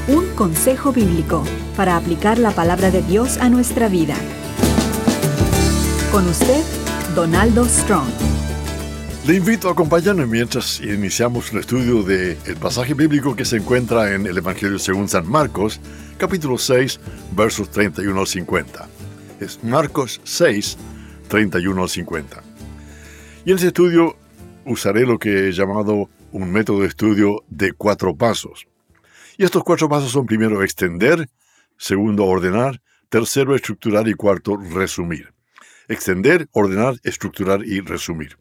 Un consejo bíblico para aplicar la palabra de Dios a nuestra vida. Con usted, Donaldo Strong. Le invito a acompañarnos mientras iniciamos el estudio del pasaje bíblico que se encuentra en el Evangelio según San Marcos, capítulo 6, versos 31 al 50. Es Marcos 6, 31 al 50. Y en ese estudio usaré lo que he llamado un método de estudio de 4 pasos. Y estos 4 pasos son: primero, extender; segundo, ordenar; tercero, estructurar; y cuarto, resumir. Extender, ordenar, estructurar y resumir.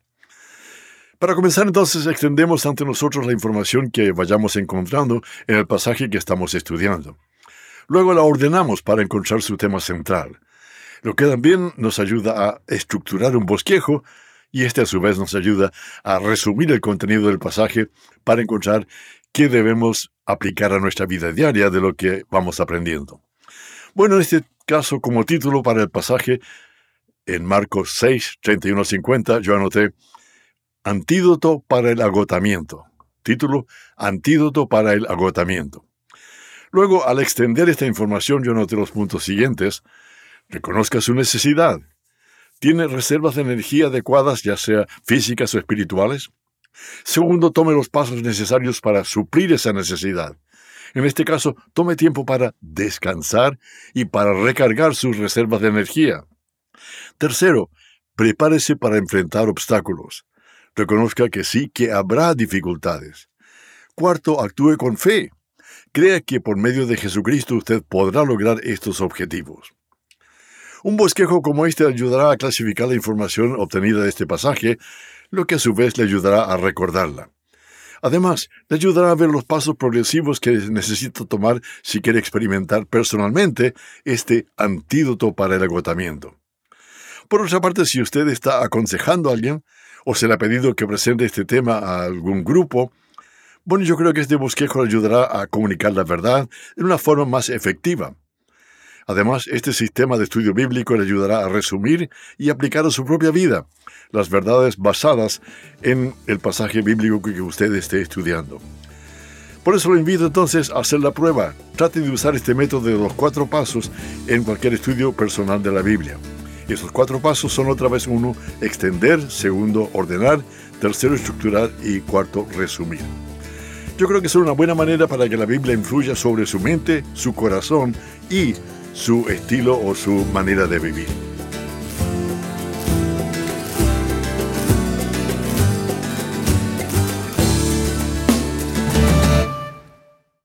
Para comenzar, entonces, extendemos ante nosotros la información que vayamos encontrando en el pasaje que estamos estudiando. Luego la ordenamos para encontrar su tema central, lo que también nos ayuda a estructurar un bosquejo, y a su vez nos ayuda a resumir el contenido del pasaje para encontrar qué debemos aplicar a nuestra vida diaria de lo que vamos aprendiendo. Bueno, en este caso, como título para el pasaje, en Marcos 6, 31 50, yo anoté Antídoto para el agotamiento. Título: Antídoto para el agotamiento. Luego, al extender esta información, yo anoté los puntos siguientes. Reconozca su necesidad. ¿Tiene reservas de energía adecuadas, ya sea físicas o espirituales? Segundo, tome los pasos necesarios para suplir esa necesidad. En este caso, tome tiempo para descansar y para recargar sus reservas de energía. Tercero, prepárese para enfrentar obstáculos. Reconozca que sí, que habrá dificultades. Cuarto, actúe con fe. Crea que por medio de Jesucristo usted podrá lograr estos objetivos. Un bosquejo como este ayudará a clasificar la información obtenida de este pasaje, lo que a su vez le ayudará a recordarla. Además, le ayudará a ver los pasos progresivos que necesita tomar si quiere experimentar personalmente este antídoto para el agotamiento. Por otra parte, si usted está aconsejando a alguien o se le ha pedido que presente este tema a algún grupo, bueno, yo creo que este bosquejo le ayudará a comunicar la verdad de una forma más efectiva. Además, este sistema de estudio bíblico le ayudará a resumir y aplicar a su propia vida las verdades basadas en el pasaje bíblico que usted esté estudiando. Por eso lo invito entonces a hacer la prueba. Trate de usar este método de los 4 pasos en cualquier estudio personal de la Biblia. Y esos 4 pasos son otra vez: 1, extender; segundo, ordenar; tercero, estructurar; y cuarto, resumir. Yo creo que es una buena manera para que la Biblia influya sobre su mente, su corazón y su estilo o su manera de vivir.